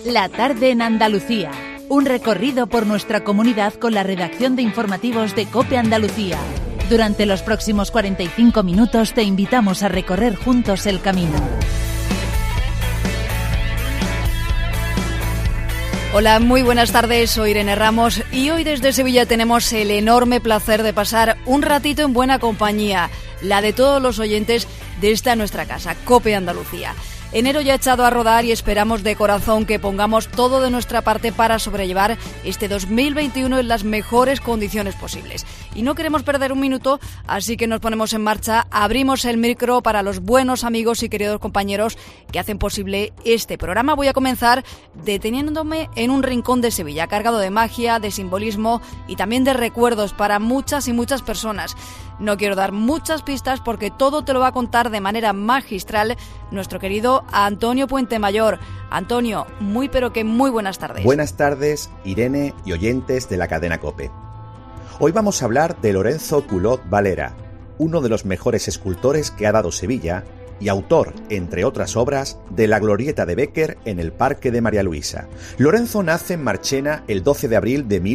La tarde en Andalucía. Un recorrido por nuestra comunidad con la redacción de informativos de COPE Andalucía. Durante los próximos 45 minutos te invitamos a recorrer juntos el camino. Hola, muy buenas tardes, soy Irene Ramos y hoy desde Sevilla tenemos el enorme placer de pasar un ratito en buena compañía, la de todos los oyentes de esta nuestra casa, COPE Andalucía. Enero ya ha echado a rodar y esperamos de corazón que pongamos todo de nuestra parte para sobrellevar este 2021 en las mejores condiciones posibles. Y no queremos perder un minuto, así que nos ponemos en marcha, abrimos el micro para los buenos amigos y queridos compañeros que hacen posible este programa. Voy a comenzar deteniéndome en un rincón de Sevilla, cargado de magia, de simbolismo y también de recuerdos para muchas y muchas personas. No quiero dar muchas pistas porque todo te lo va a contar de manera magistral nuestro querido Antonio Puentemayor. Antonio, muy pero que muy buenas tardes. Buenas tardes, Irene y oyentes de la cadena COPE. Hoy vamos a hablar de Lorenzo Culot Valera, uno de los mejores escultores que ha dado Sevilla y autor, entre otras obras, de la glorieta de Bécquer en el Parque de María Luisa. Lorenzo nace en Marchena el 12 de abril de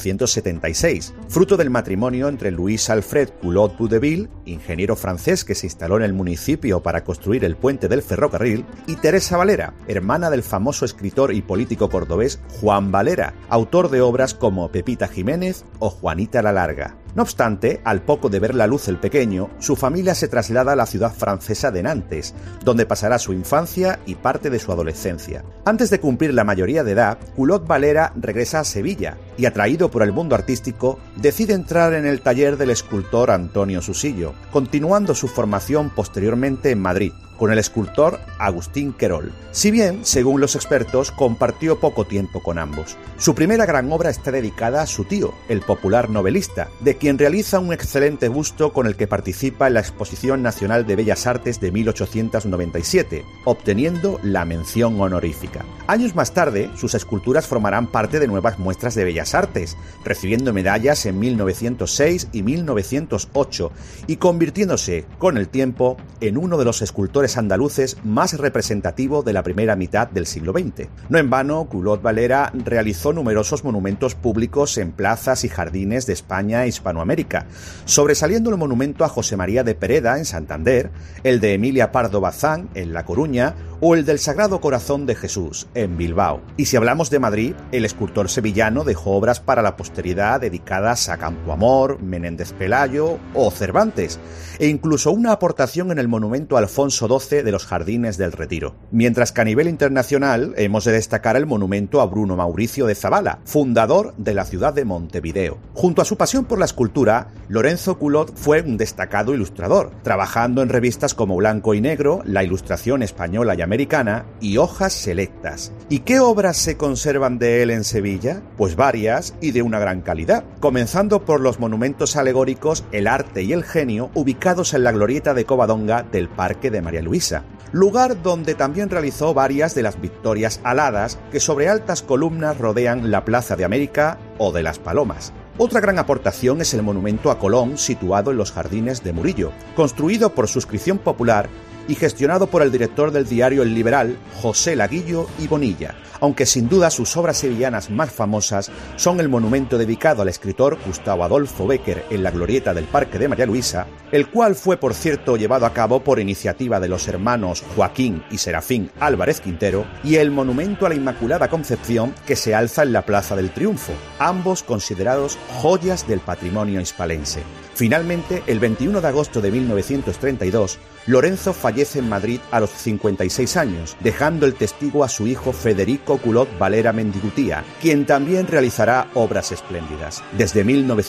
1876, fruto del matrimonio entre Louis Alfred Culot Boudeville, ingeniero francés que se instaló en el municipio para construir el puente del ferrocarril, y Teresa Valera, hermana del famoso escritor y político cordobés Juan Valera, autor de obras como Pepita Jiménez o Juanita la Larga. No obstante, al poco de ver la luz el pequeño, su familia se traslada a la ciudad francesa de Nantes, donde pasará su infancia y parte de su adolescencia. Antes de cumplir la mayoría de edad, Culot Valera regresa a Sevilla y, atraído por el mundo artístico, decide entrar en el taller del escultor Antonio Susillo, continuando su formación posteriormente en Madrid, con el escultor Agustín Querol. Si bien, según los expertos, compartió poco tiempo con ambos. Su primera gran obra está dedicada a su tío, el popular novelista, de quien realiza un excelente busto con el que participa en la Exposición Nacional de Bellas Artes de 1897, obteniendo la mención honorífica. Años más tarde, sus esculturas formarán parte de nuevas muestras de Bellas Artes, recibiendo medallas en 1906 y 1908 y convirtiéndose, con el tiempo, en uno de los escultores andaluces más representativo de la primera mitad del siglo XX. No en vano, Culot Valera realizó numerosos monumentos públicos en plazas y jardines de España e Hispanoamérica, sobresaliendo el monumento a José María de Pereda en Santander, el de Emilia Pardo Bazán en La Coruña o el del Sagrado Corazón de Jesús en Bilbao. Y si hablamos de Madrid, el escultor sevillano dejó obras para la posteridad dedicadas a Campoamor, Menéndez Pelayo o Cervantes, e incluso una aportación en el monumento a Alfonso XII de los Jardines del Retiro. Mientras que a nivel internacional hemos de destacar el monumento a Bruno Mauricio de Zabala, fundador de la ciudad de Montevideo. Junto a su pasión por la escultura, Lorenzo Culot fue un destacado ilustrador, trabajando en revistas como Blanco y Negro, La Ilustración Española y Americana y Hojas Selectas. ¿Y qué obras se conservan de él en Sevilla? Pues varias y de una gran calidad, comenzando por los monumentos alegóricos El Arte y el Genio, ubicados en la glorieta de Covadonga del Parque de María Luisa, lugar donde también realizó varias de las Victorias aladas que sobre altas columnas rodean la Plaza de América o de las Palomas. Otra gran aportación es el monumento a Colón, situado en los Jardines de Murillo, construido por suscripción popular y gestionado por el director del diario El Liberal, José Laguillo y Bonilla, aunque sin duda sus obras sevillanas más famosas son el monumento dedicado al escritor Gustavo Adolfo Bécquer en la glorieta del Parque de María Luisa, el cual fue, por cierto, llevado a cabo por iniciativa de los hermanos Joaquín y Serafín Álvarez Quintero, y el monumento a la Inmaculada Concepción que se alza en la Plaza del Triunfo, ambos considerados joyas del patrimonio hispalense. Finalmente, el 21 de agosto de 1932, Lorenzo fallece en Madrid a los 56 años, dejando el testigo a su hijo Federico Culot Valera Mendigutía, quien también realizará obras espléndidas. Desde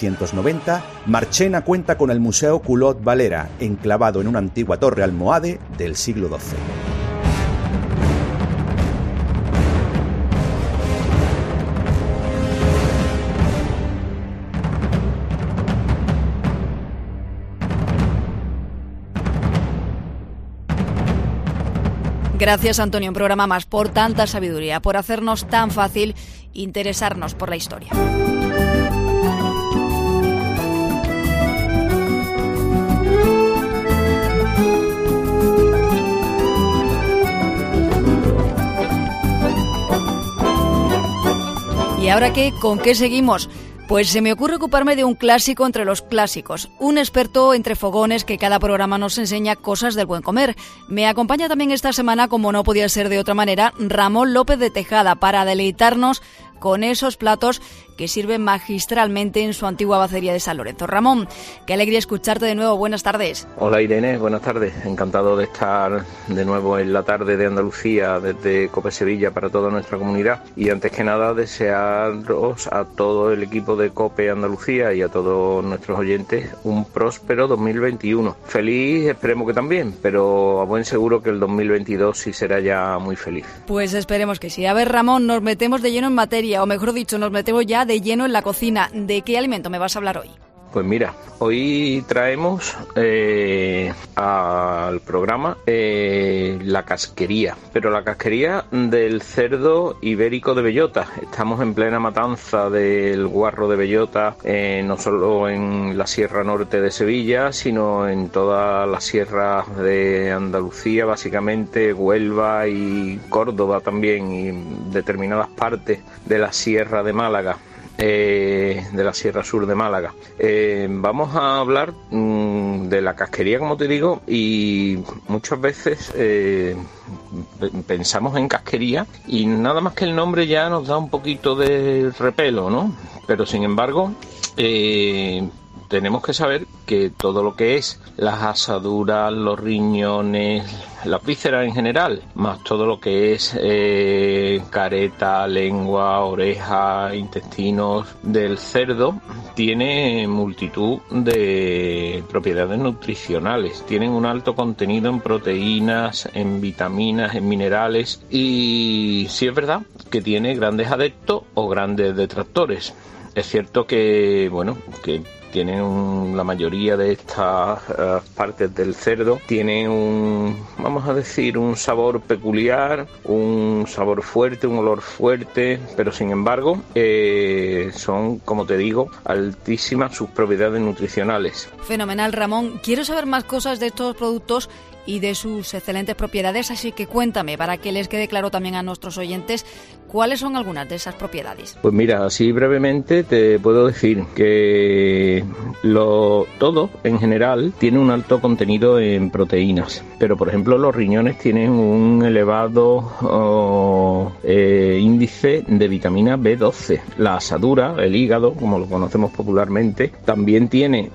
1990, Marchena cuenta con el Museo Culot Valera, enclavado en una antigua torre almohade del siglo XII. Gracias, Antonio, un programa más, por tanta sabiduría, por hacernos tan fácil interesarnos por la historia. ¿Y ahora qué? ¿Con qué seguimos? Pues se me ocurre ocuparme de un clásico entre los clásicos, un experto entre fogones que cada programa nos enseña cosas del buen comer. Me acompaña también esta semana, como no podía ser de otra manera, Ramón López de Tejada, para deleitarnos con esos platos que sirven magistralmente en su antigua bacería de San Lorenzo. Ramón, qué alegría escucharte de nuevo. Buenas tardes. Hola Irene, buenas tardes. Encantado de estar de nuevo en la tarde de Andalucía desde COPE Sevilla para toda nuestra comunidad. Y antes que nada desearos a todo el equipo de COPE Andalucía y a todos nuestros oyentes un próspero 2021. Feliz, esperemos que también, pero a buen seguro que el 2022 sí será ya muy feliz. Pues esperemos que sí. A ver, Ramón, nos metemos de lleno en materia, o mejor dicho, nos metemos ya de lleno en la cocina. ¿De qué alimento me vas a hablar hoy? Pues mira, hoy traemos al programa la casquería, pero la casquería del cerdo ibérico de bellota. Estamos en plena matanza del guarro de bellota, no solo en la Sierra Norte de Sevilla, sino en todas las sierras de Andalucía, básicamente Huelva y Córdoba también, y determinadas partes de la Sierra de Málaga. De la Sierra Sur de Málaga. Vamos a hablar de la casquería, como te digo, y muchas veces pensamos en casquería y nada más que el nombre ya nos da un poquito de repelo, ¿no? Pero sin embargo, tenemos que saber que todo lo que es las asaduras, los riñones, las vísceras en general, más todo lo que es careta, lengua, oreja, intestinos del cerdo, tiene multitud de propiedades nutricionales. Tienen un alto contenido en proteínas, en vitaminas, en minerales, y sí es verdad que tiene grandes adeptos o grandes detractores. Es cierto que, bueno, que tienen la mayoría de estas partes del cerdo tienen vamos a decir, un sabor peculiar, un sabor fuerte, un olor fuerte, pero sin embargo son, como te digo, altísimas sus propiedades nutricionales. Fenomenal, Ramón. Quiero saber más cosas de estos productos y de sus excelentes propiedades, así que cuéntame, para que les quede claro también a nuestros oyentes, ¿cuáles son algunas de esas propiedades? Pues mira, así brevemente te puedo decir que todo en general tiene un alto contenido en proteínas, pero por ejemplo los riñones tienen un elevado índice de vitamina B12. La asadura, el hígado, como lo conocemos popularmente, también tiene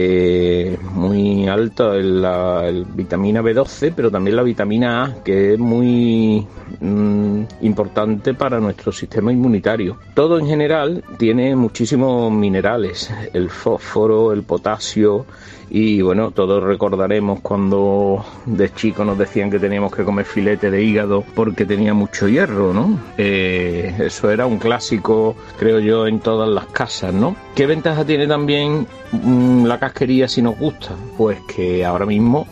muy alta el vitamina B12, pero también la vitamina A, que es muy importante para nuestro sistema inmunitario. Todo en general tiene muchísimos minerales, el fósforo, el potasio, y bueno, todos recordaremos cuando de chicos nos decían que teníamos que comer filete de hígado porque tenía mucho hierro, ¿no? Eso era un clásico, creo yo, en todas las casas, ¿no? ¿Qué ventaja tiene también la casquería si nos gusta? Pues que ahora mismo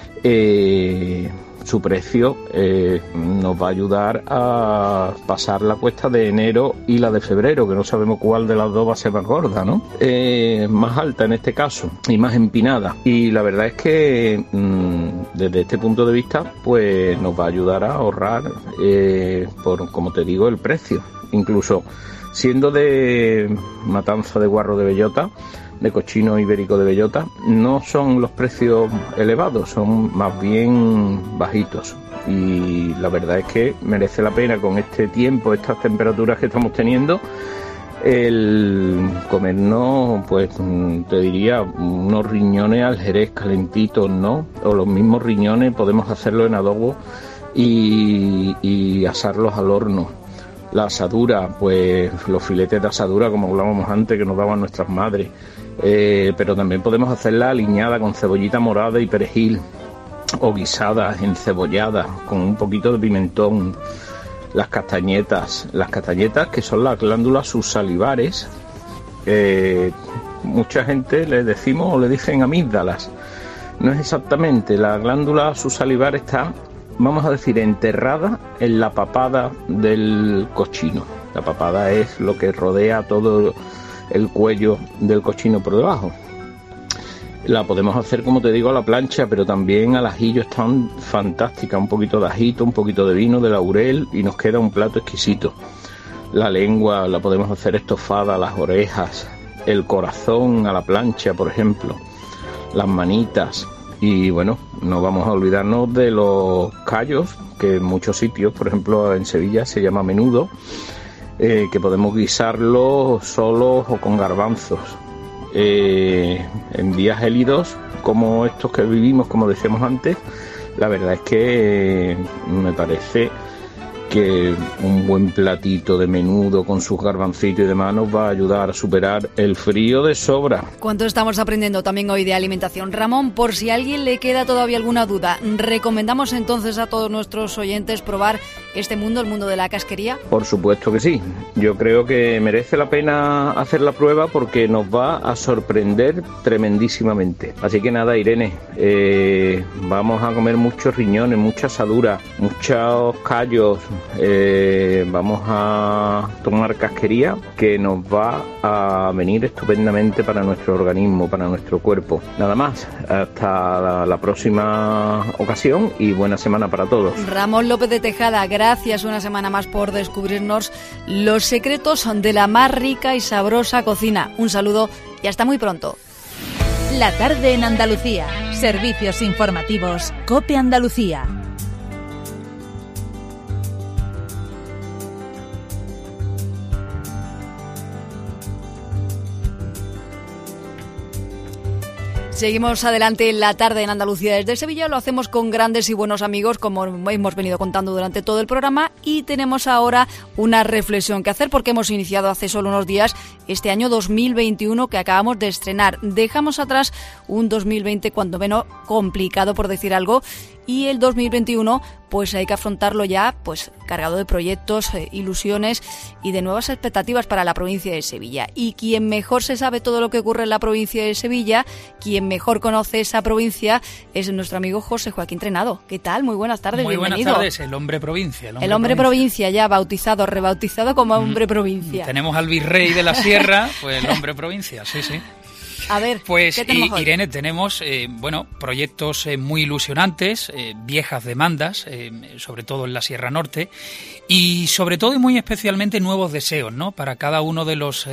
su precio nos va a ayudar a pasar la cuesta de enero y la de febrero, que no sabemos cuál de las dos va a ser más gorda, ¿no? Más alta en este caso y más empinada. Y la verdad es que desde este punto de vista, pues nos va a ayudar a ahorrar, por, como te digo, el precio. Incluso siendo de matanza de guarro de bellota, de cochino ibérico de bellota, no son los precios elevados, son más bien bajitos, y la verdad es que merece la pena con este tiempo, estas temperaturas que estamos teniendo, el comernos, pues te diría, unos riñones al jerez calentitos, ¿no? O los mismos riñones podemos hacerlo en adobo y asarlos al horno. La asadura, pues los filetes de asadura, como hablábamos antes, que nos daban nuestras madres, pero también podemos hacerla aliñada con cebollita morada y perejil, o guisadas, encebolladas, con un poquito de pimentón. Las castañetas que son las glándulas subsalivares, mucha gente le decimos o le dicen amígdalas. No es exactamente, la glándula subsalivar está, vamos a decir, enterrada en la papada del cochino. La papada es lo que rodea todo el cuello del cochino por debajo. La podemos hacer, como te digo, a la plancha, pero también al ajillo, está fantástica. Un poquito de ajito, un poquito de vino, de laurel, y nos queda un plato exquisito. La lengua la podemos hacer estofada, las orejas, el corazón a la plancha, por ejemplo, las manitas. Y bueno, no vamos a olvidarnos de los callos, que en muchos sitios, por ejemplo en Sevilla se llama menudo, que podemos guisarlo solos o con garbanzos. En días gélidos como estos que vivimos, como decíamos antes, la verdad es que me parece que un buen platito de menudo con sus garbancitos y demás nos va a ayudar a superar el frío de sobra. ¿Cuánto estamos aprendiendo también hoy de alimentación? Ramón, por si a alguien le queda todavía alguna duda, ¿recomendamos entonces a todos nuestros oyentes probar este mundo, el mundo de la casquería? Por supuesto que sí. Yo creo que merece la pena hacer la prueba porque nos va a sorprender tremendísimamente. Así que nada, Irene, vamos a comer muchos riñones, mucha asadura, muchos callos. Vamos a tomar casquería que nos va a venir estupendamente para nuestro organismo, para nuestro cuerpo. Nada más, hasta la próxima ocasión y buena semana para todos. Ramón López de Tejada, gracias una semana más por descubrirnos los secretos de la más rica y sabrosa cocina. Un saludo y hasta muy pronto. La tarde en Andalucía. Servicios informativos COPE Andalucía. Seguimos adelante en la tarde en Andalucía desde Sevilla, lo hacemos con grandes y buenos amigos como hemos venido contando durante todo el programa y tenemos ahora una reflexión que hacer porque hemos iniciado hace solo unos días este año 2021 que acabamos de estrenar. Dejamos atrás un 2020 cuando menos complicado por decir algo y el 2021 pues hay que afrontarlo ya pues cargado de proyectos, ilusiones y de nuevas expectativas para la provincia de Sevilla. Y quien mejor se sabe todo lo que ocurre en la provincia de Sevilla, quien mejor conoce esa provincia es nuestro amigo José Joaquín Trenado. ¿Qué tal? Muy buenas tardes, Muy bienvenido. buenas tardes, el hombre provincia. El hombre provincia ya bautizado, rebautizado como hombre provincia. Tenemos al virrey de la sierra, pues el hombre provincia, sí, sí. A ver, pues ¿qué tenemos hoy? Irene, tenemos proyectos muy ilusionantes, viejas demandas, sobre todo en la Sierra Norte, y sobre todo y muy especialmente nuevos deseos, ¿no? Para cada uno de los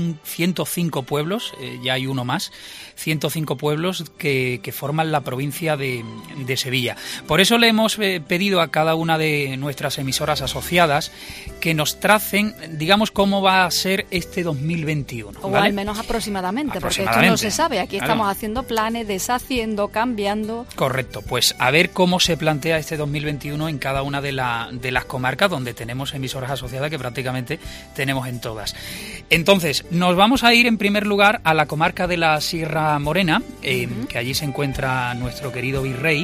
105 pueblos, ya hay uno más, 105 pueblos que forman la provincia de Sevilla. Por eso le hemos pedido a cada una de nuestras emisoras asociadas que nos tracen, digamos, cómo va a ser este 2021. O ¿vale? al menos aproximadamente, porque esto no se sabe. Aquí estamos haciendo planes, deshaciendo, cambiando. Correcto, pues a ver cómo se plantea este 2021 en cada una de las comarcas donde tenemos emisoras asociadas, que prácticamente tenemos en todas. Entonces, nos vamos a ir en primer lugar a la comarca de la Sierra Morena, que allí se encuentra nuestro querido virrey,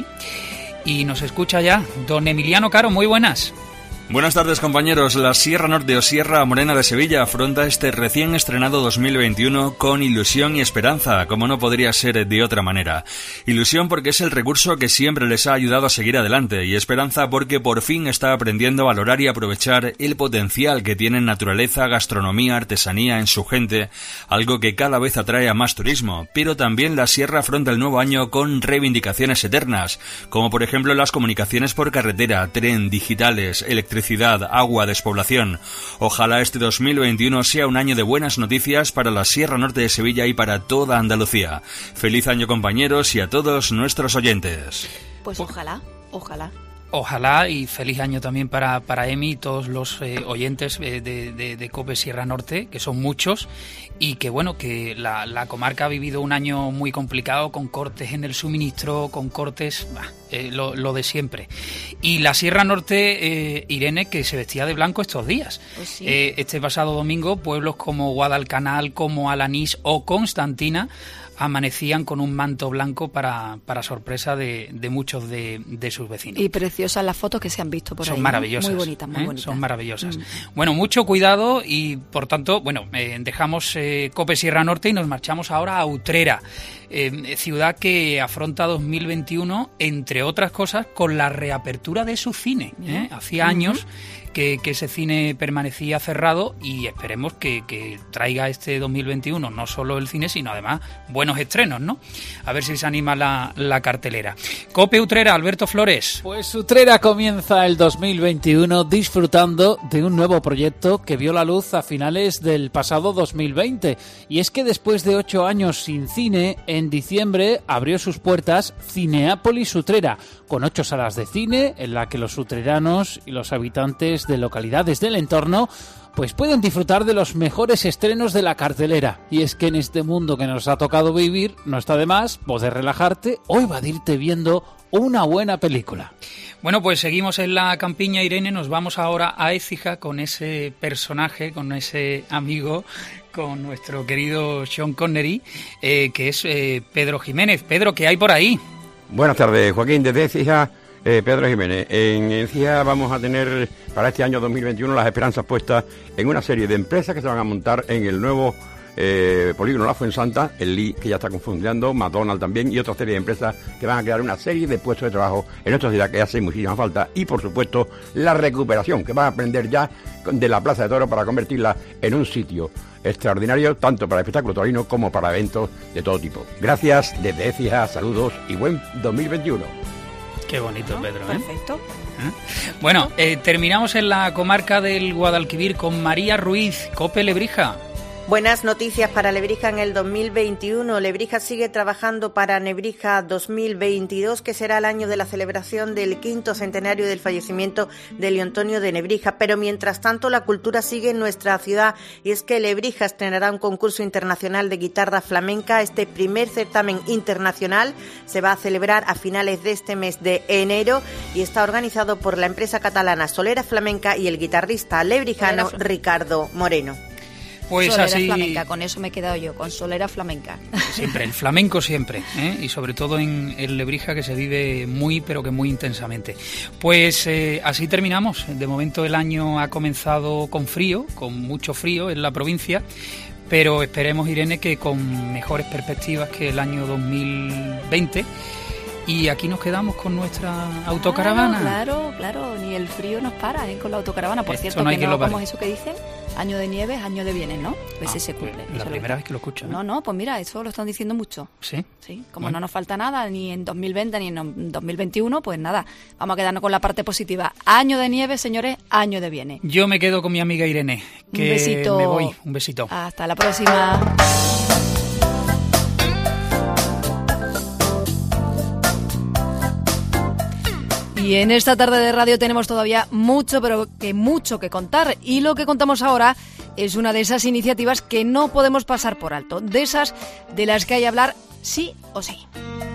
y nos escucha ya don Emiliano Caro. Muy buenas. Buenas tardes, compañeros. La Sierra Norte o Sierra Morena de Sevilla afronta este recién estrenado 2021 con ilusión y esperanza, como no podría ser de otra manera. Ilusión porque es el recurso que siempre les ha ayudado a seguir adelante, y esperanza porque por fin está aprendiendo a valorar y aprovechar el potencial que tienen naturaleza, gastronomía, artesanía en su gente, algo que cada vez atrae a más turismo. Pero también la Sierra afronta el nuevo año con reivindicaciones eternas, como por ejemplo las comunicaciones por carretera, tren, digitales, electricidad, agua, despoblación. Ojalá este 2021 sea un año de buenas noticias para la Sierra Norte de Sevilla y para toda Andalucía. Feliz año, compañeros, y a todos nuestros oyentes. Pues ojalá, ojalá. Ojalá, y feliz año también para Emi y todos los oyentes de COPE Sierra Norte, que son muchos, y que bueno, que la comarca ha vivido un año muy complicado, con cortes en el suministro, con cortes, lo de siempre. Y la Sierra Norte, Irene, que se vestía de blanco estos días. Pues sí. Este pasado domingo, pueblos como Guadalcanal, como Alanís o Constantina amanecían con un manto blanco para sorpresa de muchos de sus vecinos. Y preciosas las fotos que se han visto por ahí. Son maravillosas. Muy bonitas, muy bonitas. Son maravillosas. Bueno, mucho cuidado y, por tanto, dejamos COPE Sierra Norte y nos marchamos ahora a Utrera, ciudad que afronta 2021, entre otras cosas, con la reapertura de su cine. Hacía años que ese cine permanecía cerrado, y esperemos que traiga este 2021 no solo el cine, sino además buenos estrenos, ¿no? A ver si se anima la cartelera. COPE Utrera, Alberto Flores. Pues Utrera comienza el 2021 disfrutando de un nuevo proyecto que vio la luz a finales del pasado 2020. Y es que después de 8 años sin cine, en diciembre abrió sus puertas Cineápolis Utrera, con 8 salas de cine en la que los utreranos y los habitantes de localidades del entorno pues pueden disfrutar de los mejores estrenos de la cartelera. Y es que en este mundo que nos ha tocado vivir, no está de más poder relajarte o evadirte viendo una buena película. Bueno, pues seguimos en la campiña, Irene. Nos vamos ahora a Écija con ese personaje, con ese amigo, con nuestro querido Sean Connery, que es Pedro Jiménez. Pedro, ¿qué hay por ahí? Buenas tardes, Joaquín, desde Écija, Pedro Jiménez. En Écija vamos a tener para este año 2021 las esperanzas puestas en una serie de empresas que se van a montar en el nuevo Polígono La Fuensanta, el Lee, que ya está funcionando, McDonald's también, y otra serie de empresas que van a crear una serie de puestos de trabajo en nuestra ciudad que hace muchísima falta. Y por supuesto la recuperación, que van a aprender ya de la Plaza de Toros para convertirla en un sitio extraordinario, tanto para el espectáculo taurino como para eventos de todo tipo. Gracias desde Écija, saludos y buen 2021. Qué bonito, Pedro, ¿eh? Perfecto. Bueno, terminamos en la comarca del Guadalquivir con María Ruiz, COPE Lebrija. Buenas noticias para Lebrija en el 2021. Lebrija sigue trabajando para Nebrija 2022, que será el año de la celebración del 5º centenario del fallecimiento de León Antonio de Nebrija. Pero mientras tanto, la cultura sigue en nuestra ciudad, y es que Lebrija estrenará un concurso internacional de guitarra flamenca. Este primer certamen internacional se va a celebrar a finales de este mes de enero y está organizado por la empresa catalana Solera Flamenca y el guitarrista lebrijano Ricardo Moreno. Pues Solera así, Flamenca, con eso me he quedado yo, con Solera Flamenca. Siempre, el flamenco siempre, ¿eh? Y sobre todo en Lebrija, que se vive muy, pero que muy intensamente. Pues así terminamos. De momento el año ha comenzado con frío, con mucho frío en la provincia, pero esperemos, Irene, que con mejores perspectivas que el año 2020. Y aquí nos quedamos con nuestra autocaravana. Claro, ni el frío nos para, con la autocaravana. Por cierto, no hay que que no, ¿cómo es eso que dicen? Año de nieves, año de bienes, ¿no? Pues se cumple. La primera vez que lo escucho, ¿eh? No, pues mira, eso lo están diciendo mucho. ¿Sí? Sí, como no nos falta nada, ni en 2020 ni en 2021, pues nada, vamos a quedarnos con la parte positiva. Año de nieves, señores, año de bienes. Yo me quedo con mi amiga Irene, que un besito. me voy. Un besito. Hasta la próxima. Y en esta tarde de radio tenemos todavía mucho que contar, y lo que contamos ahora es una de esas iniciativas que no podemos pasar por alto, de esas de las que hay que hablar sí o sí.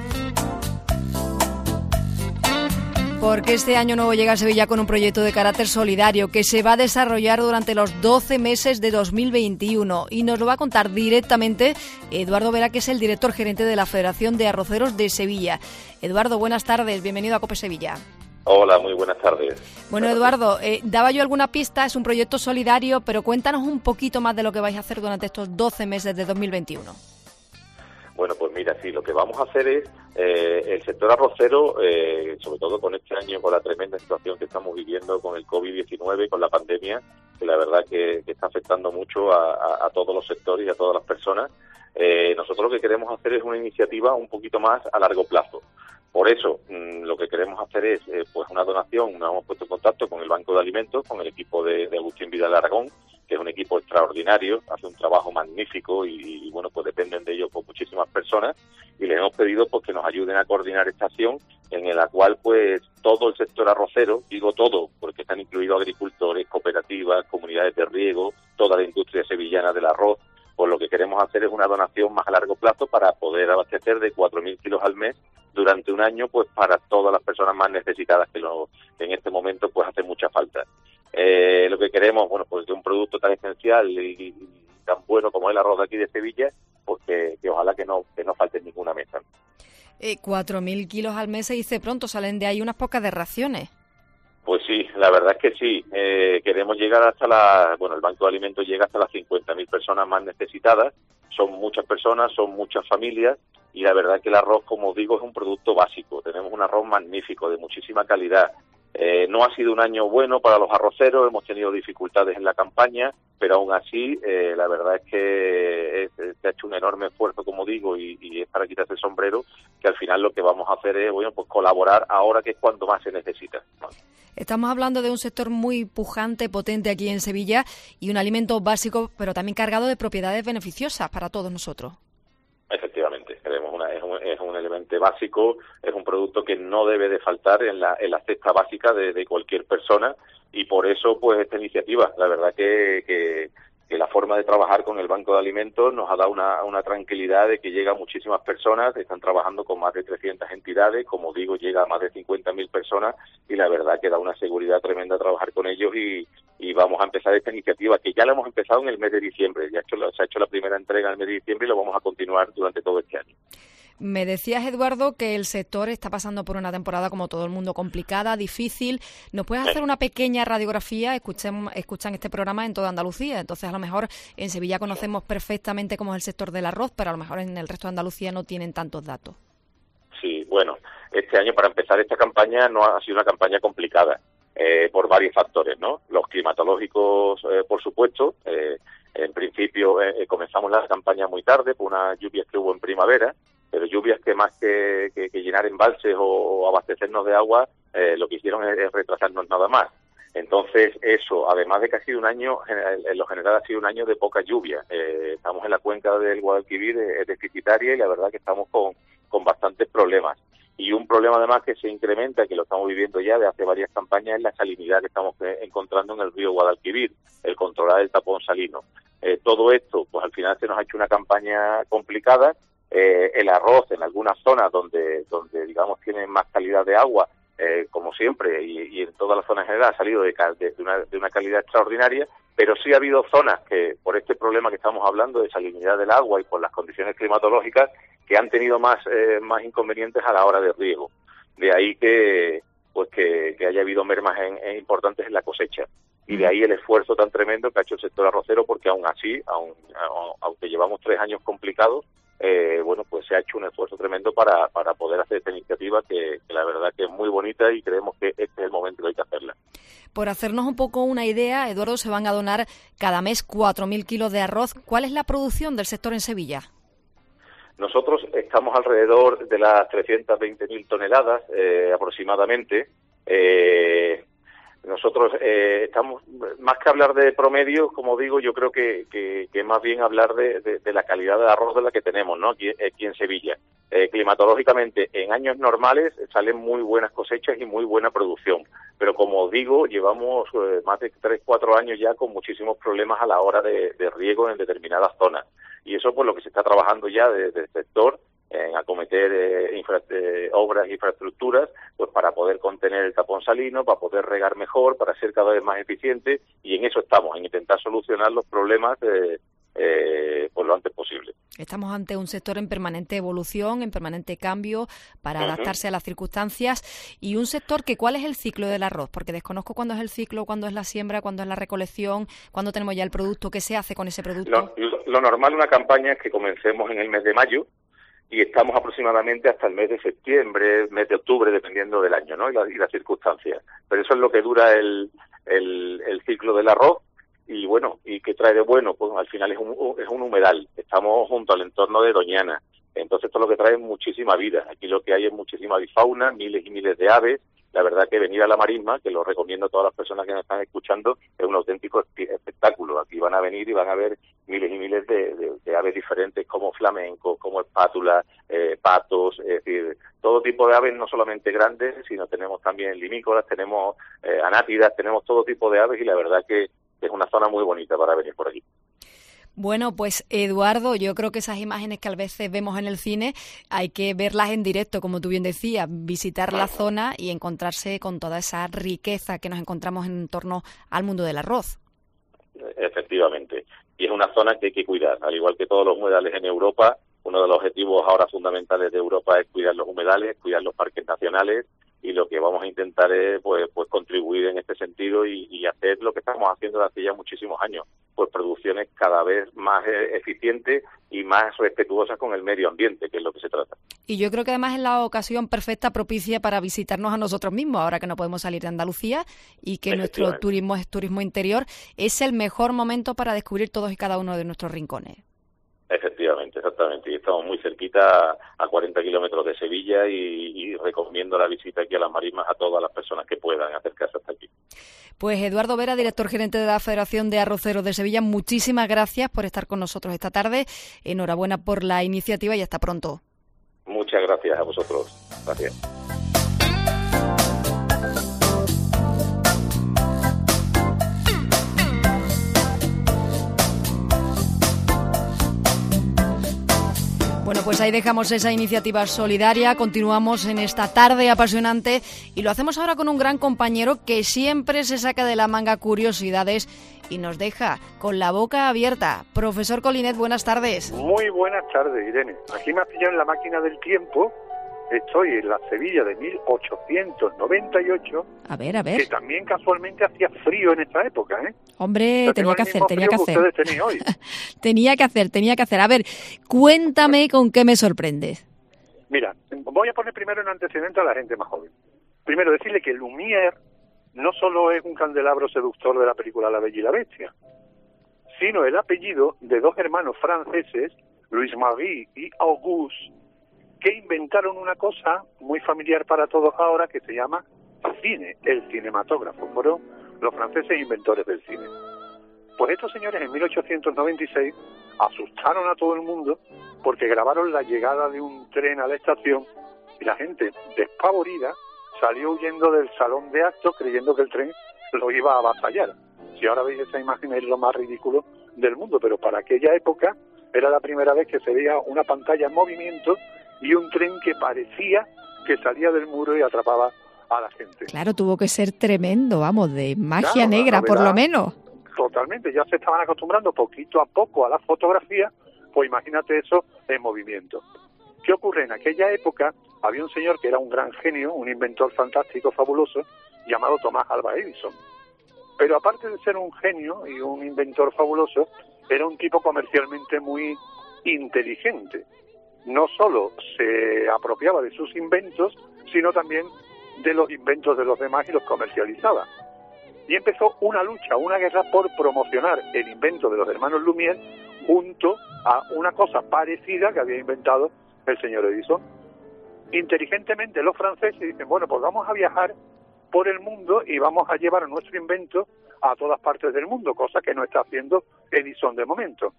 Porque este año nuevo llega a Sevilla con un proyecto de carácter solidario que se va a desarrollar durante los 12 meses de 2021, y nos lo va a contar directamente Eduardo Vera, que es el director gerente de la Federación de Arroceros de Sevilla. Eduardo, buenas tardes, bienvenido a COPE Sevilla. Hola, muy buenas tardes. Bueno, Eduardo, daba yo alguna pista, es un proyecto solidario, pero cuéntanos un poquito más de lo que vais a hacer durante estos 12 meses de 2021. Bueno, pues mira, sí, lo que vamos a hacer es el sector arrocero, sobre todo con este año, con la tremenda situación que estamos viviendo con el COVID-19, con la pandemia, que la verdad que está afectando mucho a todos los sectores y a todas las personas. Nosotros lo que queremos hacer es una iniciativa un poquito más a largo plazo. Por eso, lo que queremos hacer es pues una donación. Nos hemos puesto en contacto con el Banco de Alimentos, con el equipo de Agustín Vidal Aragón, que es un equipo extraordinario, hace un trabajo magnífico y bueno, pues dependen de ellos pues muchísimas personas, y les hemos pedido pues que nos ayuden a coordinar esta acción en la cual pues todo el sector arrocero, digo todo, porque están incluidos agricultores, cooperativas, comunidades de riego, toda la industria sevillana del arroz. Pues lo que queremos hacer es una donación más a largo plazo para poder abastecer de 4.000 kilos al mes durante un año, pues para todas las personas más necesitadas que en este momento pues hace mucha falta. Lo que queremos, bueno, pues de un producto tan esencial y tan bueno como el arroz de aquí de Sevilla, pues que ojalá que no falte en ninguna mesa. 4.000 kilos al mes se dice pronto, salen de ahí unas pocas de raciones. Pues sí, la verdad es que sí. Queremos llegar hasta el Banco de Alimentos llega hasta las 50.000 personas más necesitadas. Son muchas personas, son muchas familias, y la verdad es que el arroz, como os digo, es un producto básico. Tenemos un arroz magnífico, de muchísima calidad, No ha sido un año bueno para los arroceros, hemos tenido dificultades en la campaña, pero aún así la verdad es que se ha hecho un enorme esfuerzo, como digo, y es para quitarse el sombrero, que al final lo que vamos a hacer es, bueno, pues colaborar ahora, que es cuando más se necesita. Estamos hablando de un sector muy pujante, potente aquí en Sevilla, y un alimento básico, pero también cargado de propiedades beneficiosas para todos nosotros. Efectivamente, es un elemento básico, es un producto que no debe de faltar en la cesta básica de cualquier persona, y por eso pues esta iniciativa, la verdad que la forma de trabajar con el Banco de Alimentos nos ha dado una tranquilidad de que llega a muchísimas personas, están trabajando con más de 300 entidades, como digo, llega a más de 50.000 personas, y la verdad que da una seguridad tremenda trabajar con ellos, y vamos a empezar esta iniciativa, que ya la hemos empezado en el mes de diciembre, se ha hecho la primera entrega en el mes de diciembre y lo vamos a continuar durante todo este año. Me decías, Eduardo, que el sector está pasando por una temporada, como todo el mundo, complicada, difícil. ¿Nos puedes hacer una pequeña radiografía? Escuchan este programa en toda Andalucía, entonces a lo mejor en Sevilla conocemos perfectamente cómo es el sector del arroz, pero a lo mejor en el resto de Andalucía no tienen tantos datos. Sí, bueno, este año para empezar esta campaña no ha sido una campaña complicada por varios factores, ¿no? Los climatológicos, por supuesto. En principio comenzamos la campaña muy tarde por unas lluvias que hubo en primavera, pero lluvias que más que llenar embalses o abastecernos de agua, lo que hicieron es retrasarnos nada más. Entonces eso, además de que ha sido un año, en lo general ha sido un año de poca lluvia. Estamos en la cuenca del Guadalquivir, es deficitaria, y la verdad que estamos con bastantes problemas. Y un problema además que se incrementa, que lo estamos viviendo ya de hace varias campañas, es la salinidad que estamos encontrando en el río Guadalquivir, el controlar el tapón salino. Todo esto, pues al final se nos ha hecho una campaña complicada. El arroz en algunas zonas donde digamos tiene más calidad de agua, como siempre, y en todas las zonas en general ha salido de una calidad extraordinaria, pero sí ha habido zonas que por este problema que estamos hablando de salinidad del agua y por las condiciones climatológicas, que han tenido más inconvenientes a la hora de riego. De ahí que haya habido mermas importantes en la cosecha. Y de ahí el esfuerzo tan tremendo que ha hecho el sector arrocero, porque aún así, aunque llevamos 3 años complicados, pues se ha hecho un esfuerzo tremendo para poder hacer esta iniciativa que la verdad que es muy bonita, y creemos que este es el momento que hay que hacerla. Por hacernos un poco una idea, Eduardo, se van a donar cada mes 4.000 kilos de arroz. ¿Cuál es la producción del sector en Sevilla? Nosotros estamos alrededor de las 320.000 toneladas aproximadamente. Nosotros estamos, más que hablar de promedio, como digo, yo creo que más bien hablar de la calidad del arroz de la que tenemos, ¿no? Aquí en Sevilla. Climatológicamente, en años normales salen muy buenas cosechas y muy buena producción, pero como digo, llevamos más de 3-4 años ya con muchísimos problemas a la hora de riego en determinadas zonas, y eso por lo que se está trabajando ya desde el sector, en acometer obras e infraestructuras, pues para poder contener el tapón salino, para poder regar mejor, para ser cada vez más eficiente, y en eso estamos, en intentar solucionar los problemas por lo antes posible. Estamos ante un sector en permanente evolución, en permanente cambio, para adaptarse a las circunstancias, y un sector que, ¿cuál es el ciclo del arroz? Porque desconozco cuándo es el ciclo, cuándo es la siembra, cuándo es la recolección, cuándo tenemos ya el producto, ¿qué se hace con ese producto? Lo normal en una campaña es que comencemos en el mes de mayo, y estamos aproximadamente hasta el mes de septiembre, mes de octubre, dependiendo del año, ¿no? y las circunstancias. Pero eso es lo que dura el ciclo del arroz. Y bueno, ¿y qué trae de bueno? Pues al final es un humedal. Estamos junto al entorno de Doñana. Entonces esto es lo que trae muchísima vida. Aquí lo que hay es muchísima avifauna, miles y miles de aves. La verdad que venir a la marisma, que lo recomiendo a todas las personas que me están escuchando, es un auténtico espectáculo. Aquí van a venir y van a ver miles y miles de aves diferentes, como flamencos, como espátulas, patos, es decir, todo tipo de aves, no solamente grandes, sino tenemos también limícolas, tenemos anátidas, tenemos todo tipo de aves, y la verdad que es una zona muy bonita para venir por aquí. Bueno, pues Eduardo, yo creo que esas imágenes que a veces vemos en el cine hay que verlas en directo, como tú bien decías, visitar la zona y encontrarse con toda esa riqueza que nos encontramos en torno al mundo del arroz. Efectivamente, y es una zona que hay que cuidar, al igual que todos los humedales en Europa. Uno de los objetivos ahora fundamentales de Europa es cuidar los humedales, cuidar los parques nacionales, y lo que vamos a intentar es pues contribuir en este sentido y hacer lo que estamos haciendo desde hace ya muchísimos años, pues pues producciones cada vez más eficientes y más respetuosas con el medio ambiente, que es lo que se trata. Y yo creo que además es la ocasión perfecta, propicia para visitarnos a nosotros mismos, ahora que no podemos salir de Andalucía y que nuestro turismo es turismo interior, es el mejor momento para descubrir todos y cada uno de nuestros rincones. Efectivamente, exactamente. Y estamos muy cerquita, a 40 kilómetros de Sevilla, y recomiendo la visita aquí a las Marismas a todas las personas que puedan acercarse hasta aquí. Pues Eduardo Vera, director gerente de la Federación de Arroceros de Sevilla, muchísimas gracias por estar con nosotros esta tarde. Enhorabuena por la iniciativa y hasta pronto. Muchas gracias a vosotros. Gracias. Bueno, pues ahí dejamos esa iniciativa solidaria, continuamos en esta tarde apasionante y lo hacemos ahora con un gran compañero que siempre se saca de la manga curiosidades y nos deja con la boca abierta. Profesor Colinet, buenas tardes. Muy buenas tardes, Irene. Aquí me ha pillado en la máquina del tiempo. Estoy en la Sevilla de 1898. A ver. Que también casualmente hacía frío en esta época, ¿eh? Hombre, tenía que hacer. Ustedes tenéis hoy. tenía que hacer. A ver, cuéntame con qué me sorprendes. Mira, voy a poner primero en antecedente a la gente más joven. Primero decirle que Lumière no solo es un candelabro seductor de la película La Bella y la Bestia, sino el apellido de dos hermanos franceses, Louis-Marie y Auguste, que inventaron una cosa muy familiar para todos ahora que se llama cine, el cinematógrafo. Fueron los franceses inventores del cine. Pues estos señores en 1896 asustaron a todo el mundo porque grabaron la llegada de un tren a la estación y la gente, despavorida, salió huyendo del salón de actos creyendo que el tren lo iba a avasallar. Si ahora veis esa imagen es lo más ridículo del mundo, pero para aquella época era la primera vez que se veía una pantalla en movimiento y un tren que parecía que salía del muro y atrapaba a la gente. Claro, tuvo que ser tremendo, vamos, de magia negra, por lo menos. Totalmente, ya se estaban acostumbrando poquito a poco a la fotografía, pues imagínate eso en movimiento. ¿Qué ocurre? En aquella época había un señor que era un gran genio, un inventor fantástico, fabuloso, llamado Thomas Alva Edison. Pero aparte de ser un genio y un inventor fabuloso, era un tipo comercialmente muy inteligente. No solo se apropiaba de sus inventos, sino también de los inventos de los demás y los comercializaba. Y empezó una lucha, una guerra por promocionar el invento de los hermanos Lumière junto a una cosa parecida que había inventado el señor Edison. Inteligentemente los franceses dicen, bueno, pues vamos a viajar por el mundo y vamos a llevar nuestro invento a todas partes del mundo, cosa que no está haciendo Edison de momento.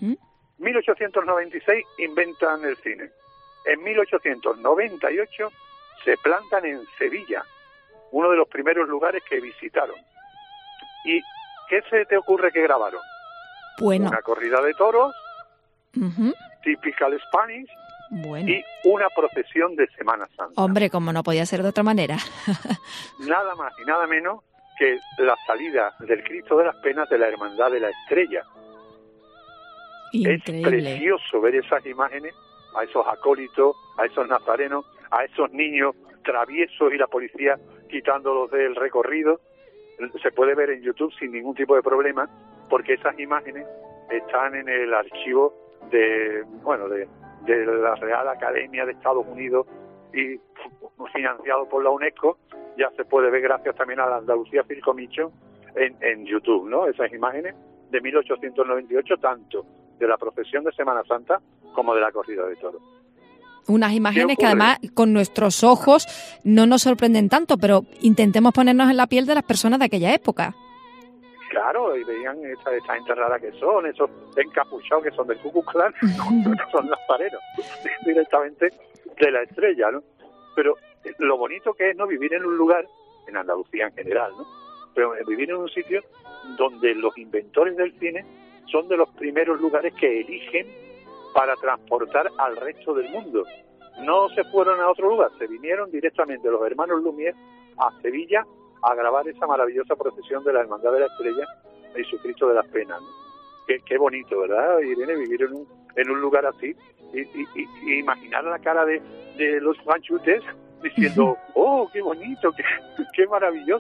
1896 inventan el cine. En 1898 se plantan en Sevilla, uno de los primeros lugares que visitaron. ¿Y qué se te ocurre que grabaron? Bueno. Una corrida de toros, typical Spanish, y una procesión de Semana Santa. Hombre, como no podía ser de otra manera. Nada más y nada menos que la salida del Cristo de las Penas de la Hermandad de la Estrella. Increíble. Es precioso ver esas imágenes, a esos acólitos, a esos nazarenos, a esos niños traviesos y la policía quitándolos del recorrido. Se puede ver en YouTube sin ningún tipo de problema, porque esas imágenes están en el archivo de la Real Academia de Estados Unidos y financiado por la UNESCO. Ya se puede ver gracias también a la Andalucía Film Commission en YouTube, ¿no? Esas imágenes de 1898, tanto de la procesión de Semana Santa como de la corrida de toros. Unas imágenes que además con nuestros ojos no nos sorprenden tanto, pero intentemos ponernos en la piel de las personas de aquella época. Claro, y veían esa gente rara que son, esos encapuchados que son del Ku Klux Klan, son lazareros directamente de la Estrella, ¿no? Pero lo bonito que es no vivir en un lugar, en Andalucía en general, ¿no? Pero vivir en un sitio donde los inventores del cine son de los primeros lugares que eligen para transportar al resto del mundo. No se fueron a otro lugar, se vinieron directamente los hermanos Lumière a Sevilla a grabar esa maravillosa procesión de la Hermandad de la Estrella y su Cristo de las Penas, ¿no? Qué bonito, ¿verdad, Irene? Vivir en un lugar así y imaginar la cara de los guanchutes diciendo, oh, qué bonito, qué maravilloso.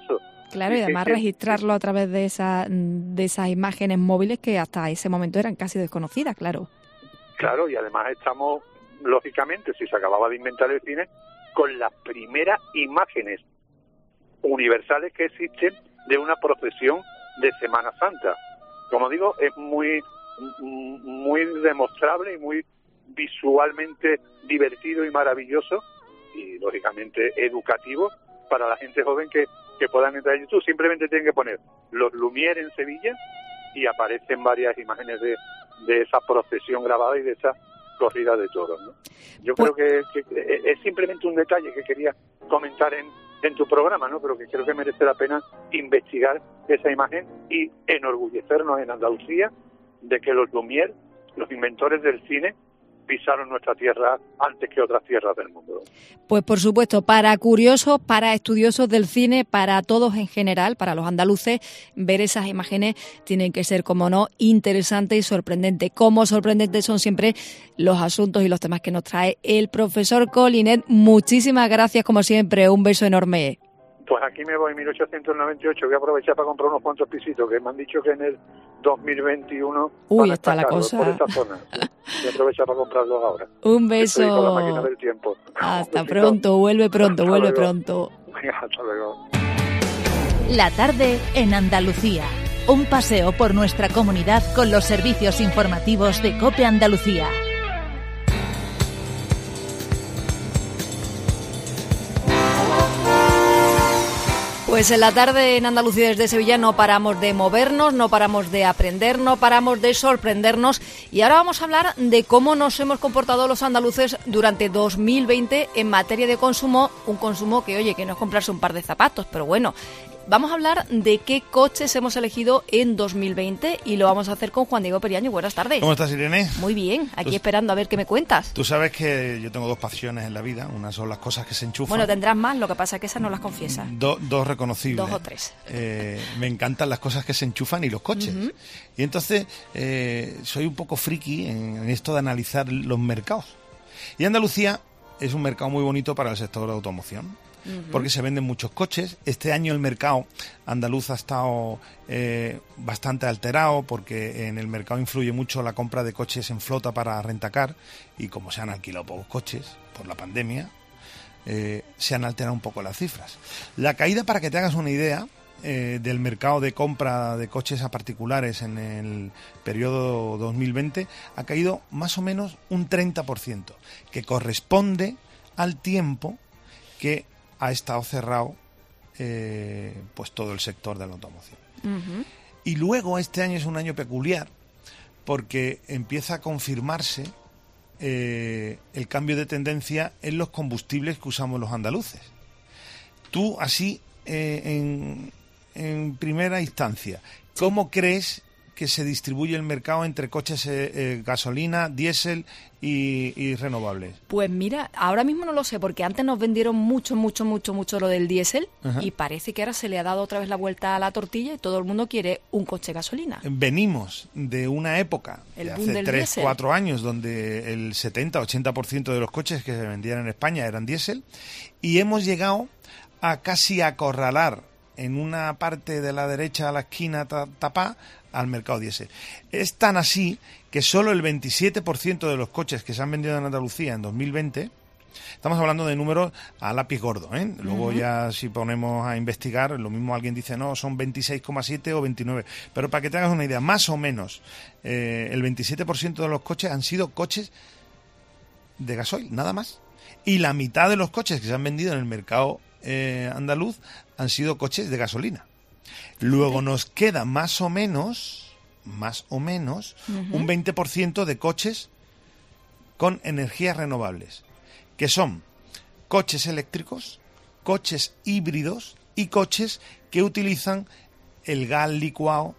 Claro, y además registrarlo a través de esas imágenes móviles que hasta ese momento eran casi desconocidas, claro. Claro, y además estamos, lógicamente, si se acababa de inventar el cine, con las primeras imágenes universales que existen de una procesión de Semana Santa. Como digo, es muy demostrable y muy visualmente divertido y maravilloso y, lógicamente, educativo para la gente joven que puedan entrar en YouTube. Simplemente tienen que poner los Lumière en Sevilla y aparecen varias imágenes de esa procesión grabada y de esa corrida de toros, ¿no? Yo creo que es simplemente un detalle que quería comentar en tu programa, ¿no? Pero que creo que merece la pena investigar esa imagen y enorgullecernos en Andalucía de que los Lumière, los inventores del cine, pisaron nuestra tierra antes que otras tierras del mundo. Pues por supuesto, para curiosos, para estudiosos del cine, para todos en general, para los andaluces, ver esas imágenes tienen que ser, como no, interesante y sorprendente. Como sorprendentes son siempre los asuntos y los temas que nos trae el profesor Colinet. Muchísimas gracias, como siempre. Un beso enorme. Pues aquí me voy, 1898, voy a aprovechar para comprar unos cuantos pisitos, que me han dicho que en el 2021 uy, está la cosa por esta zona. Voy a aprovechar para comprarlos ahora. Un beso. Estoy con la máquina del tiempo. Hasta pronto, vuelve pronto, hasta vuelve luego. pronto. Venga, hasta luego. La tarde en Andalucía. Un paseo por nuestra comunidad con los servicios informativos de COPE Andalucía. Pues en la tarde en Andalucía desde Sevilla no paramos de movernos, no paramos de aprender, no paramos de sorprendernos y ahora vamos a hablar de cómo nos hemos comportado los andaluces durante 2020 en materia de consumo, un consumo que, oye, que no es comprarse un par de zapatos, pero bueno, vamos a hablar de qué coches hemos elegido en 2020 y lo vamos a hacer con Juan Diego Periaño. Buenas tardes. ¿Cómo estás, Irene? Muy bien, aquí esperando a ver qué me cuentas. Tú sabes que yo tengo dos pasiones en la vida. Una son las cosas que se enchufan. Bueno, tendrás más, lo que pasa es que esas no las confiesas. Dos reconocibles. 2 o 3. Me encantan las cosas que se enchufan y los coches. Uh-huh. Y entonces soy un poco friki en esto de analizar los mercados. Y Andalucía es un mercado muy bonito para el sector de automoción. Porque se venden muchos coches. Este año el mercado andaluz ha estado bastante alterado porque en el mercado influye mucho la compra de coches en flota para rentacar y como se han alquilado pocos coches por la pandemia, se han alterado un poco las cifras. La caída, para que te hagas una idea, del mercado de compra de coches a particulares en el periodo 2020 ha caído más o menos un 30%, que corresponde al tiempo que ha estado cerrado pues todo el sector de la automoción. Uh-huh. Y luego este año es un año peculiar porque empieza a confirmarse el cambio de tendencia en los combustibles que usamos los andaluces. Tú así, en primera instancia, ¿cómo crees que se distribuye el mercado entre coches gasolina, diésel y renovables? Pues mira, ahora mismo no lo sé, porque antes nos vendieron mucho lo del diésel. Ajá. Y parece que ahora se le ha dado otra vez la vuelta a la tortilla y todo el mundo quiere un coche gasolina. Venimos de una época, de hace 3-4 años, donde el 70-80% de los coches que se vendían en España eran diésel, y hemos llegado a casi acorralar en una parte de la derecha a la esquina tapá al mercado diésel. Es tan así que solo el 27% de los coches que se han vendido en Andalucía en 2020, estamos hablando de números a lápiz gordo, ¿eh? Luego uh-huh. Ya si ponemos a investigar, lo mismo alguien dice, no, son 26,7 o 29, pero para que te hagas una idea, más o menos el 27% de los coches han sido coches de gasoil, nada más. Y la mitad de los coches que se han vendido en el mercado andaluz han sido coches de gasolina. Luego nos queda más o menos uh-huh. un 20% de coches con energías renovables, que son coches eléctricos, coches híbridos y coches que utilizan el gas licuado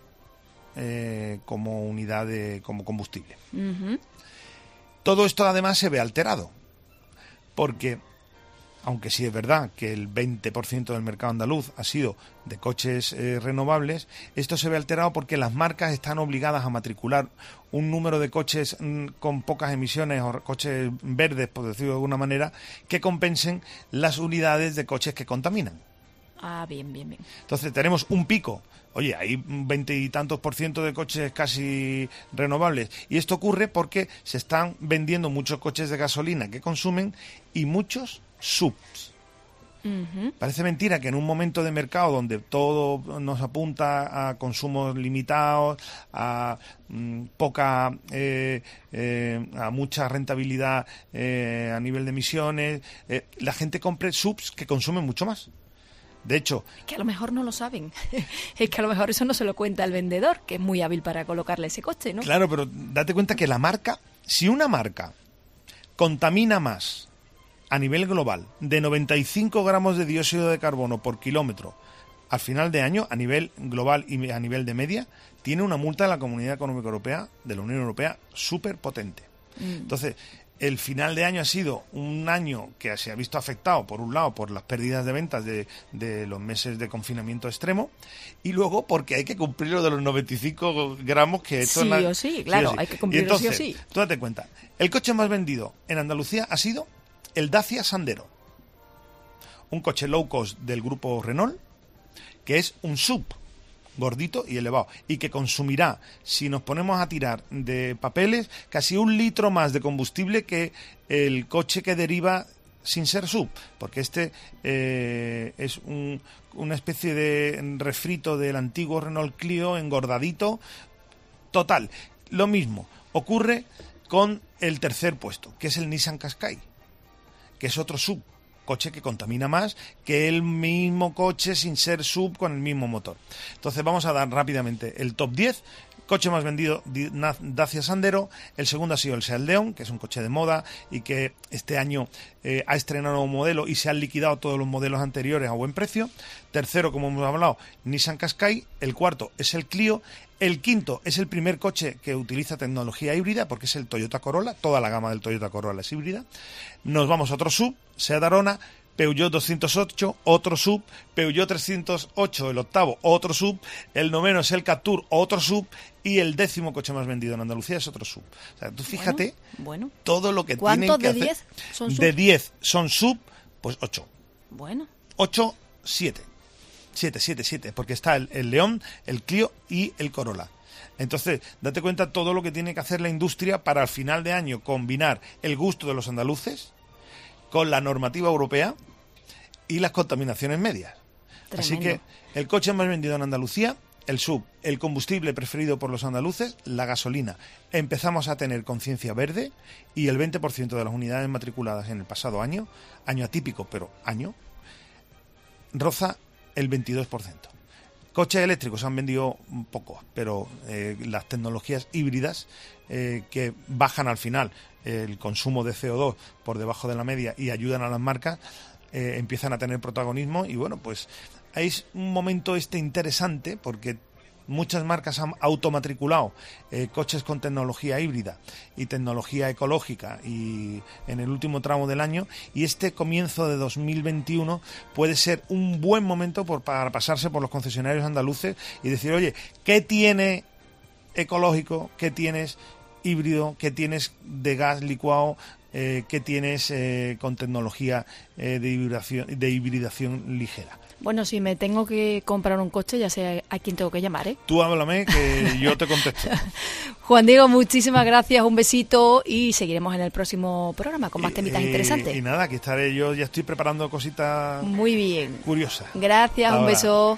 como unidad como combustible. Uh-huh. Todo esto además se ve alterado, porque aunque sí es verdad que el 20% del mercado andaluz ha sido de coches renovables, esto se ve alterado porque las marcas están obligadas a matricular un número de coches con pocas emisiones o coches verdes, por decirlo de alguna manera, que compensen las unidades de coches que contaminan. Ah, bien. Entonces tenemos un pico. Oye, hay 20 y tantos % de coches casi renovables. Y esto ocurre porque se están vendiendo muchos coches de gasolina que consumen y muchos subs. Uh-huh. Parece mentira que en un momento de mercado donde todo nos apunta a consumos limitados, a a mucha rentabilidad a nivel de emisiones, la gente compre subs que consumen mucho más. De hecho... Es que a lo mejor no lo saben. Es que a lo mejor eso no se lo cuenta el vendedor, que es muy hábil para colocarle ese coche, ¿no? Claro, pero date cuenta que la marca, si una marca contamina más a nivel global de 95 gramos de dióxido de carbono por kilómetro al final de año, a nivel global y a nivel de media, tiene una multa de la Comunidad Económica Europea, de la Unión Europea, súper potente. Entonces, el final de año ha sido un año que se ha visto afectado, por un lado, por las pérdidas de ventas de los meses de confinamiento extremo, y luego porque hay que cumplir lo de los 95 gramos que esto sí o sí, claro, hay que cumplirlo sí o sí. Tú date cuenta, el coche más vendido en Andalucía ha sido el Dacia Sandero, un coche low cost del grupo Renault, que es un sub gordito y elevado, y que consumirá, si nos ponemos a tirar de papeles, casi 1 litro más de combustible que el coche que deriva sin ser sub, porque este es una especie de refrito del antiguo Renault Clio engordadito. Total, lo mismo ocurre con el tercer puesto, que es el Nissan Qashqai, que es otro sub, coche que contamina más que el mismo coche sin ser sub con el mismo motor. Entonces vamos a dar rápidamente el top 10. Coche más vendido, Dacia Sandero. El segundo ha sido el Seat León, que es un coche de moda y que este año ha estrenado un modelo y se han liquidado todos los modelos anteriores a buen precio. Tercero, como hemos hablado, Nissan Qashqai. El cuarto es el Clio. El quinto es el primer coche que utiliza tecnología híbrida, porque es el Toyota Corolla. Toda la gama del Toyota Corolla es híbrida. Nos vamos a otro sub, Seat Arona. Peugeot 208, otro sub, Peugeot 308, el octavo, otro sub, el noveno es el Captur, otro sub, y el 10º coche más vendido en Andalucía es otro sub. O sea, tú fíjate todo lo que tienen que hacer. ¿Cuántos de 10 son sub? De 10 son sub, pues 8. Bueno. 8, 7. 7, porque está el León, el Clio y el Corolla. Entonces, date cuenta todo lo que tiene que hacer la industria para al final de año combinar el gusto de los andaluces con la normativa europea y las contaminaciones medias. Tremendo. Así que el coche más vendido en Andalucía, el sub, el combustible preferido por los andaluces, la gasolina. Empezamos a tener conciencia verde y el 20% de las unidades matriculadas en el pasado año atípico, pero año, roza el 22%. Coches eléctricos han vendido poco, pero las tecnologías híbridas que bajan al final el consumo de CO2 por debajo de la media y ayudan a las marcas, empiezan a tener protagonismo. Y bueno, pues es un momento interesante porque muchas marcas han automatriculado coches con tecnología híbrida y tecnología ecológica y en el último tramo del año, y este comienzo de 2021 puede ser un buen momento para pasarse por los concesionarios andaluces y decir, oye, ¿qué tiene ecológico? ¿Qué tienes híbrido? ¿Qué tienes de gas licuado? ¿Qué tienes con tecnología de hibridación ligera? Bueno, si me tengo que comprar un coche, ya sé a quién tengo que llamar, ¿eh? Tú háblame, que yo te contesto. Juan Diego, muchísimas gracias, un besito y seguiremos en el próximo programa con más temitas interesantes. Y nada, aquí estaré yo, ya estoy preparando cositas muy bien, curiosas. Gracias, un beso.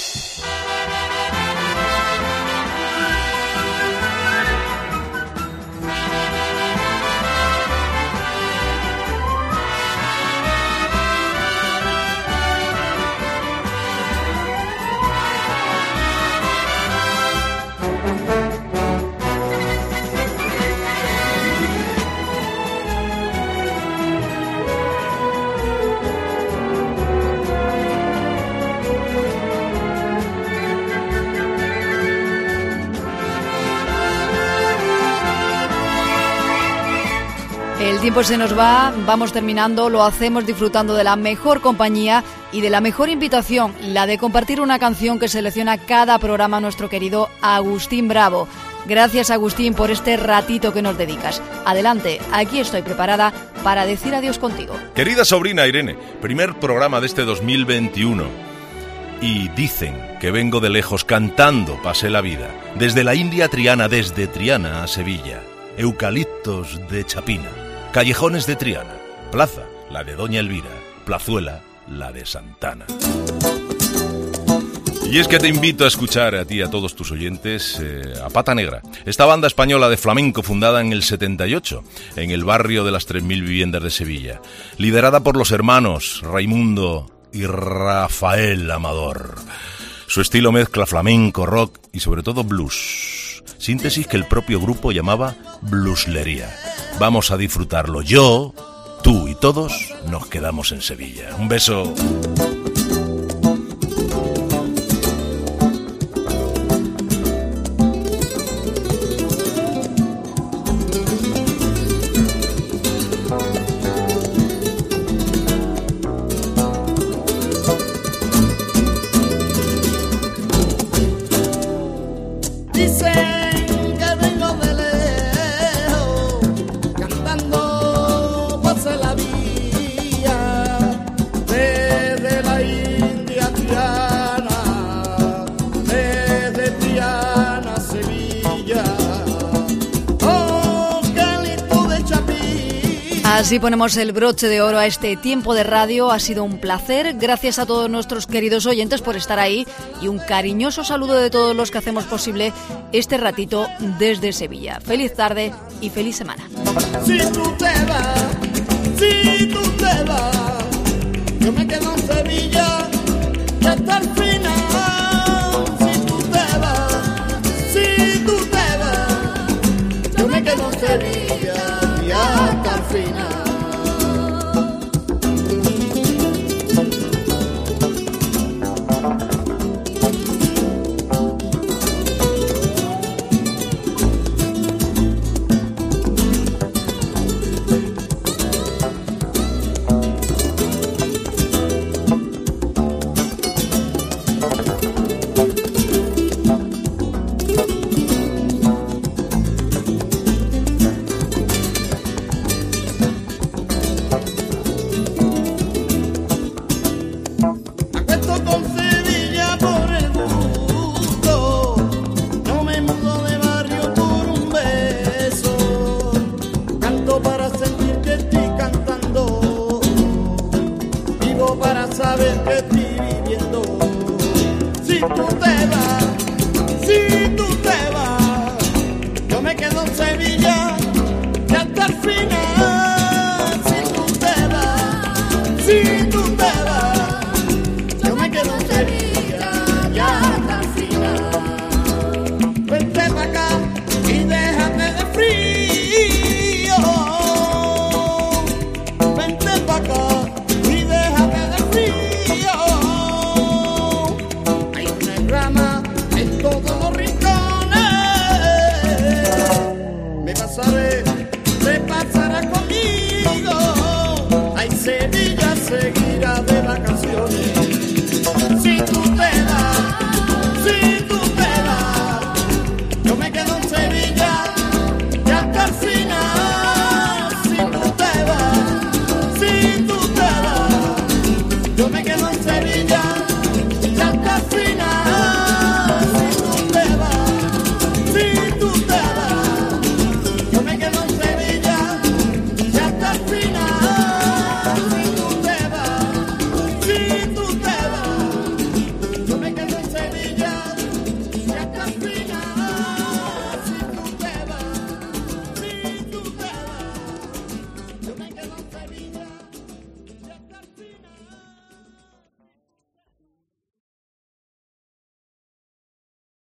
El tiempo se nos va, vamos terminando, lo hacemos disfrutando de la mejor compañía y de la mejor invitación, la de compartir una canción que selecciona cada programa nuestro querido Agustín Bravo. Gracias, Agustín, por este ratito que nos dedicas. Adelante, aquí estoy preparada para decir adiós contigo. Querida sobrina Irene, primer programa de este 2021. Y dicen que vengo de lejos cantando pasé la vida, desde la India a Triana, desde Triana a Sevilla, eucaliptos de Chapina, callejones de Triana, plaza, la de Doña Elvira, plazuela, la de Santana. Y es que te invito a escuchar a ti y a todos tus oyentes a Pata Negra, esta banda española de flamenco fundada en el 78 en el barrio de las 3.000 viviendas de Sevilla, liderada por los hermanos Raimundo y Rafael Amador. Su estilo mezcla flamenco, rock y sobre todo blues, síntesis que el propio grupo llamaba blueslería. Vamos a disfrutarlo. Yo, tú y todos nos quedamos en Sevilla. Un beso. Así ponemos el broche de oro a este tiempo de radio. Ha sido un placer. Gracias a todos nuestros queridos oyentes por estar ahí y un cariñoso saludo de todos los que hacemos posible este ratito desde Sevilla. Feliz tarde y feliz semana. Si tú te vas, yo me quedo en Sevilla y hasta el final. Si tú te vas, yo me quedo en Sevilla y hasta el final. Saber que estoy viviendo. Si tú te vas, si tú